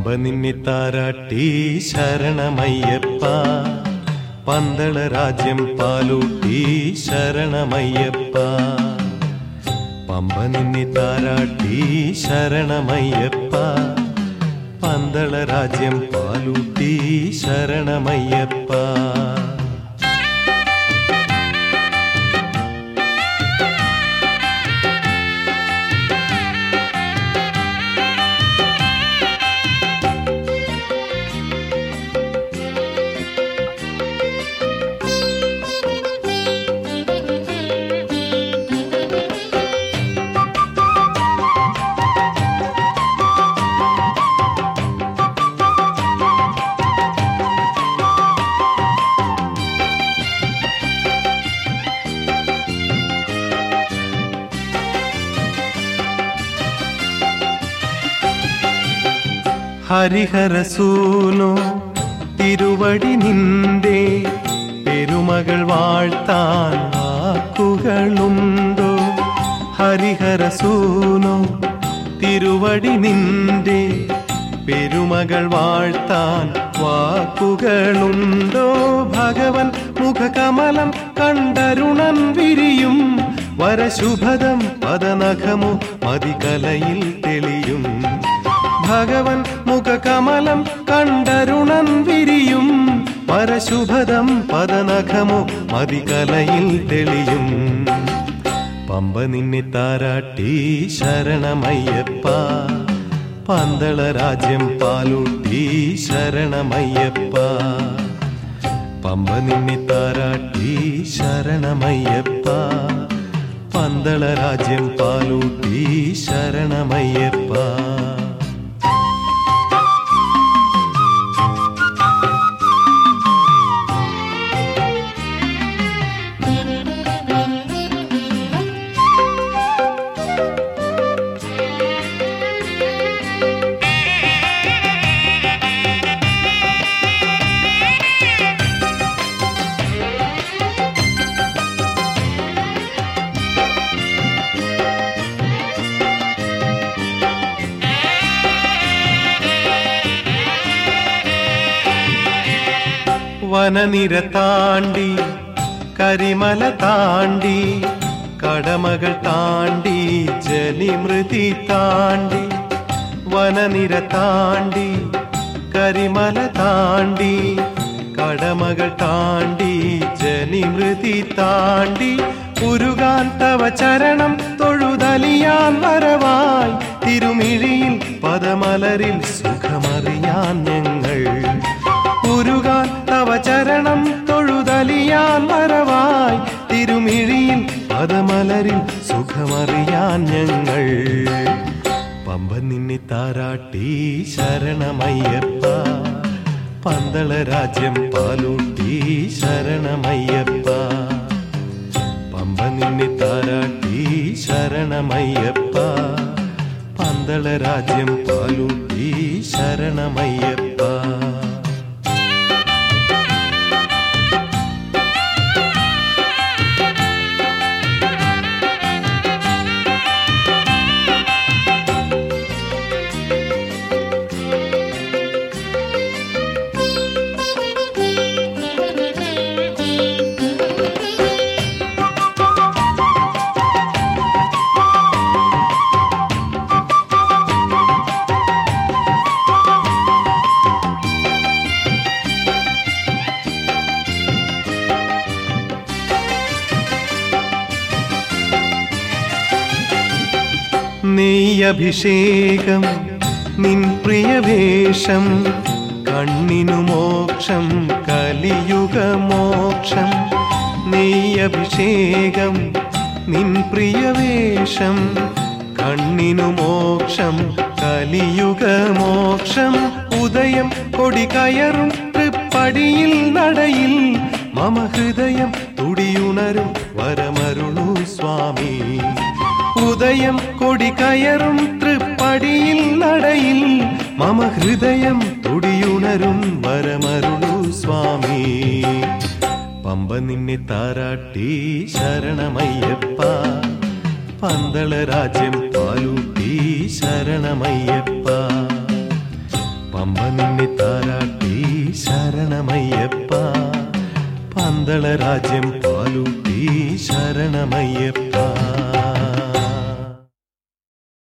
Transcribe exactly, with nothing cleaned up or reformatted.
പമ്പ നിന്നെ താരാട്ടി ശരണമയ്യപ്പ, പന്തള രാജ്യം പാലൂട്ടി ശരണമയ്യപ്പ. പമ്പ നിന്നെ താരാട്ടി ശരണമയ്യപ്പ, പന്തള രാജ്യം പാലൂട്ടി ശരണമയ്യപ്പ. ഹരിഹരസൂനോ തിരുവടി നിന്റെ പെരുമകൾ വാഴ്ത്താൻ വാക്കുകളുണ്ടോ? ഹരിഹരസൂനോ തിരുവടി നിന്റെ പെരുമകൾ വാഴ്ത്താൻ വാക്കുകളുണ്ടോ? ഭഗവൻ മുഖകമലം കണ്ടരുണൻ വിരിയും വരശുഭദം പദനഖമോ മതികലയിൽ തെളിയും. ഭഗവൻ മുഖകമലം കണ്ടരുണൻ വിരിയും വരശുഭദം പദനഖമോ മതികലയിൽ തെളിയും. പമ്പ നിന്നെ താരാട്ടി ശരണമയ്യപ്പ, പന്തള രാജ്യം പാലൂട്ടി ശരണമയ്യപ്പ. പമ്പ നിന്നെ താരാട്ടി ശരണമയ്യപ്പ, പന്തള രാജ്യം പാലൂട്ടി ശരണമയ്യപ്പ. വനനിര താണ്ടി കരിമല താണ്ടി കടമകൾ താണ്ടി ജനിമൃതി താണ്ടി. വനനിര താണ്ടി കരിമല താണ്ടി കടമകൾ താണ്ടി ജനിമൃതി താണ്ടി. ഉരുകാൻ തവ ചരണം തൊഴുതലിയാൻ വരവായി തിരുമിഴിയിൽ പദമലരിൽ സുഖമറിയാൻ ഞങ്ങൾ. ഉരുകാൻ തവ ചരണം തൊഴുതലിയാൻ വരവായി തിരുമിഴിയിൽ പദമലരിൽ സുഖമറിയാൻ ഞങ്ങൾ. പമ്പ നിന്നെ താരാട്ടി ശരണമയ്യപ്പ, പന്തള രാജ്യം പാലൂട്ടി ശരണമയ്യപ്പ. പമ്പ നിന്നെ താരാട്ടി ശരണമയ്യപ്പ, പന്തള രാജ്യം പാലൂട്ടി ശരണമയ്യപ്പ. നെയ്യഭിഷേകം നിൻ പ്രിയവേഷം കണ്ണിനു മോക്ഷം കലിയുഗ മോക്ഷം. നെയ്യഭിഷേകം നിൻ പ്രിയവേഷം കണ്ണിനു മോക്ഷം കലിയുഗ മോക്ഷം. ഉദയം കൊടി കയറും തൃപ്പടിയിൽ നടയിൽ മമ ഹൃദയം തുടിയുണരും വരമരുളൂ സ്വാമി. ഉദയം കൊടി കയറും തൃപ്പടിയിൽ നടയിൽ മമ ഹൃദയം തുടിയുണരും വരമരുളൂ സ്വാമി. പമ്പ നിന്നെ താരാട്ടി ശരണമയ്യപ്പ, പന്തള രാജ്യം പാലൂട്ടി ശരണമയ്യപ്പ. പമ്പ നിന്നെ താരാട്ടി ശരണമയ്യപ്പ പന്തള രാജ്യം പാലൂട്ടി ശരണമയ്യപ്പ